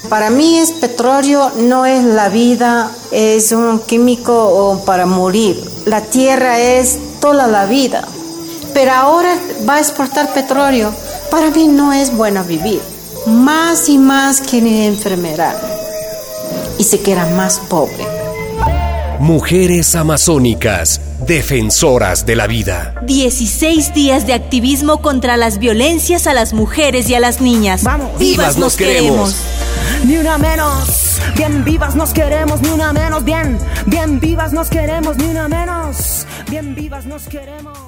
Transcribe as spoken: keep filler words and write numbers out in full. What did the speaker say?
Para mí es petróleo, no es la vida, es un químico para morir. La tierra es toda la vida. Pero ahora va a exportar petróleo. Para mí no es bueno vivir. Más y más quieren enfermedad y se queda más pobre. Mujeres amazónicas, defensoras de la vida. dieciséis días de activismo contra las violencias a las mujeres y a las niñas. Vamos. Vivas nos queremos. Ni una menos. Bien vivas nos queremos, ni una menos. Bien, bien vivas nos queremos, ni una menos. Bien vivas nos queremos.